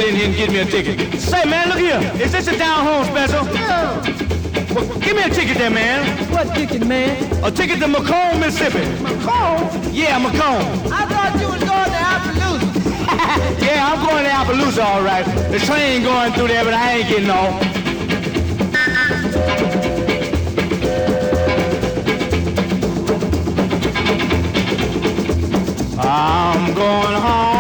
get in here and get me a ticket. Say, man, look here. Is this a down home special? Yeah. Well, give me a ticket there, man. What ticket, man? A ticket to Macomb, Mississippi. Macomb? Yeah, Macomb. I thought you was going to Appaloosa. Yeah, I'm going to Appaloosa, all right. The train going through there, but I ain't getting off. I'm going home.